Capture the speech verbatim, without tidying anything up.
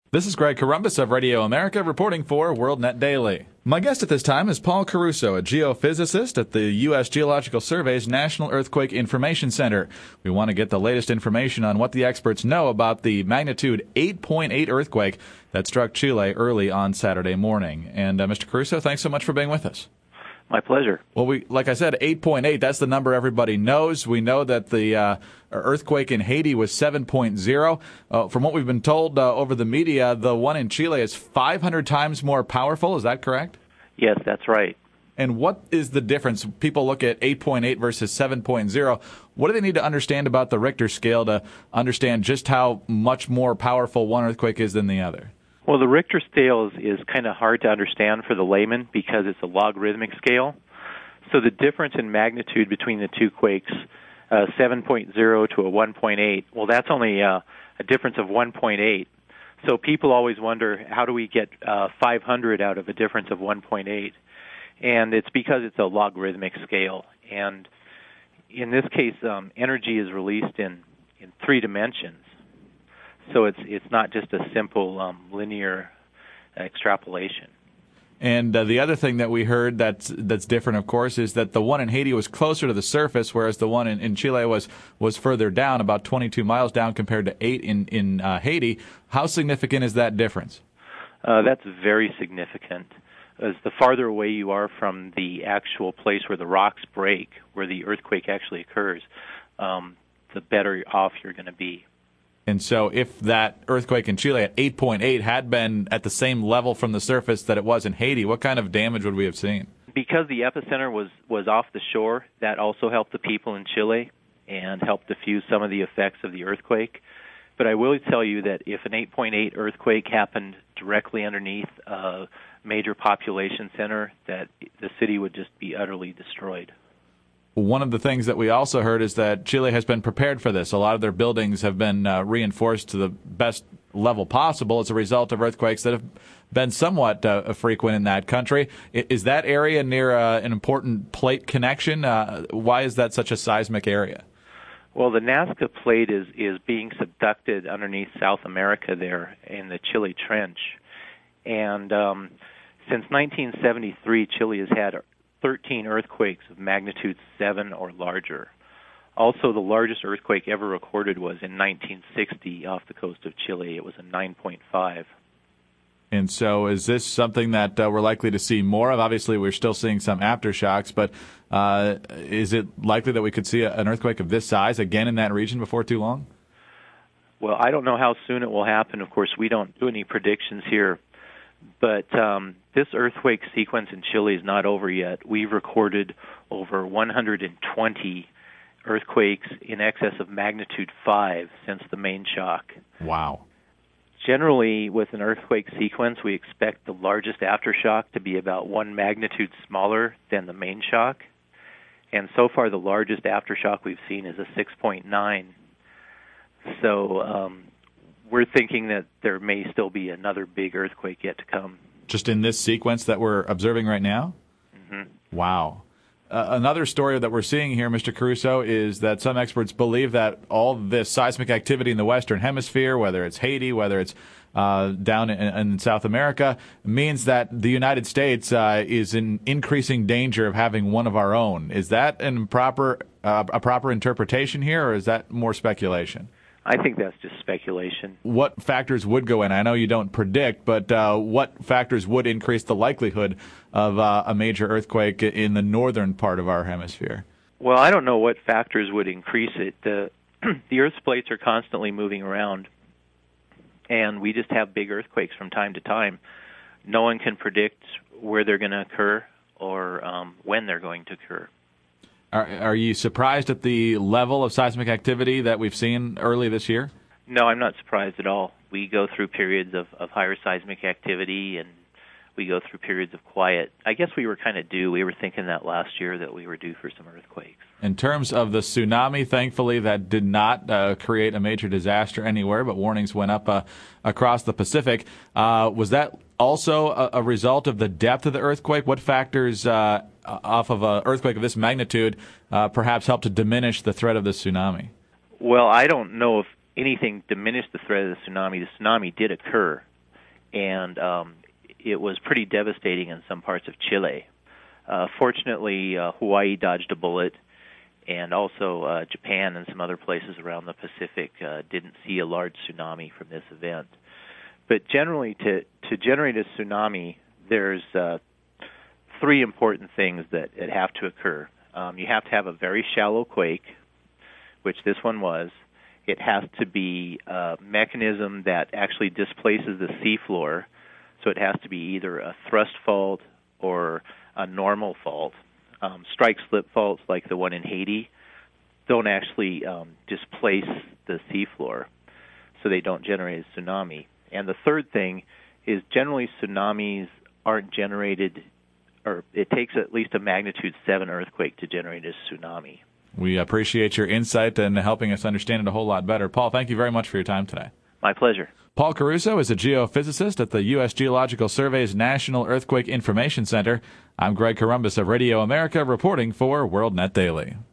This is Greg Corombos of Radio America reporting for WorldNet Daily. My guest at this time is Paul Caruso, a geophysicist at the U S Geological Survey's National Earthquake Information Center. We want to get the latest information on what the experts know about the magnitude eight point eight earthquake that struck Chile early on Saturday morning. And uh, Mister Caruso, thanks so much for being with us. My pleasure. Well, we like I said, eight point eight, that's the number everybody knows. We know that the uh, earthquake in Haiti was seven point oh. Uh, from what we've been told uh, over the media, the one in Chile is five hundred times more powerful. Is that correct? Yes, that's right. And what is the difference? People look at eight point eight versus seven point oh. What do they need to understand about the Richter scale to understand just how much more powerful one earthquake is than the other? Well, the Richter scale is, is kind of hard to understand for the layman because it's a logarithmic scale. So the difference in magnitude between the two quakes, uh, seven point oh to a one point eight, well, that's only uh, a difference of one point eight. So people always wonder, how do we get uh, five hundred out of a difference of one point eight? And it's because it's a logarithmic scale. And in this case, um, energy is released in, in three dimensions. So it's it's not just a simple um, linear extrapolation. And uh, the other thing that we heard that's that's different, of course, is that the one in Haiti was closer to the surface, whereas the one in, in Chile was was further down, about twenty-two miles down compared to eight in in uh, Haiti. How significant is that difference? Uh, that's very significant. As the farther away you are from the actual place where the rocks break, where the earthquake actually occurs, um, the better off you're going to be. And so if that earthquake in Chile at eight point eight had been at the same level from the surface that it was in Haiti, what kind of damage would we have seen? Because the epicenter was, was off the shore, that also helped the people in Chile and helped diffuse some of the effects of the earthquake. But I will tell you that if an eight point eight earthquake happened directly underneath a major population center, that the city would just be utterly destroyed. One of the things that we also heard is that Chile has been prepared for this. A lot of their buildings have been uh, reinforced to the best level possible as a result of earthquakes that have been somewhat uh, frequent in that country. Is that area near uh, an important plate connection? Uh, why is that such a seismic area? Well, the Nazca plate is, is being subducted underneath South America there in the Chile Trench. And um, since nineteen seventy-three, Chile has had thirteen earthquakes of magnitude seven or larger. Also, the largest earthquake ever recorded was in nineteen sixty off the coast of Chile. It was a nine point five. And so is this something that uh, we're likely to see more of? Obviously, we're still seeing some aftershocks, but uh, is it likely that we could see a, an earthquake of this size again in that region before too long? Well, I don't know how soon it will happen. Of course, we don't do any predictions here. But um, this earthquake sequence in Chile is not over yet. We've recorded over one hundred twenty earthquakes in excess of magnitude five since the main shock. Wow. Generally, with an earthquake sequence, we expect the largest aftershock to be about one magnitude smaller than the main shock. And so far, the largest aftershock we've seen is a six point nine. So um, we're thinking that there may still be another big earthquake yet to come. Just in this sequence that we're observing right now? Mm-hmm. Wow. Uh, another story that we're seeing here, Mister Caruso, is that some experts believe that all this seismic activity in the Western Hemisphere, whether it's Haiti, whether it's uh, down in, in South America, means that the United States uh, is in increasing danger of having one of our own. Is that an improper, uh, a proper interpretation here, or is that more speculation? I think that's just speculation. What factors would go in? I know you don't predict, but uh, what factors would increase the likelihood of uh, a major earthquake in the northern part of our hemisphere? Well, I don't know what factors would increase it. The, the Earth's plates are constantly moving around, and we just have big earthquakes from time to time. No one can predict where they're going to occur or um, when they're going to occur. Are, are you surprised at the level of seismic activity that we've seen early this year? No, I'm not surprised at all. We go through periods of, of higher seismic activity, and we go through periods of quiet. I guess we were kind of due. We were thinking that last year that we were due for some earthquakes. In terms of the tsunami, thankfully, that did not uh, create a major disaster anywhere, but warnings went up uh, across the Pacific. Uh, was that also a, a result of the depth of the earthquake? What factors uh, off of an earthquake of this magnitude uh, perhaps helped to diminish the threat of the tsunami? Well, I don't know if anything diminished the threat of the tsunami. The tsunami did occur, and um, it was pretty devastating in some parts of Chile. Uh, fortunately, uh, Hawaii dodged a bullet, and also uh, Japan and some other places around the Pacific uh, didn't see a large tsunami from this event. But generally, to, to generate a tsunami, there's uh, three important things that, that have to occur. Um, you have to have a very shallow quake, which this one was. It has to be a mechanism that actually displaces the seafloor, so it has to be either a thrust fault or a normal fault. Um, strike-slip faults like the one in Haiti don't actually um, displace the seafloor, so they don't generate a tsunami. And the third thing is generally tsunamis aren't generated, or it takes at least a magnitude seven earthquake to generate a tsunami. We appreciate your insight and helping us understand it a whole lot better. Paul, thank you very much for your time today. My pleasure. Paul Caruso is a geophysicist at the U S Geological Survey's National Earthquake Information Center. I'm Greg Corombos of Radio America reporting for WorldNet Daily.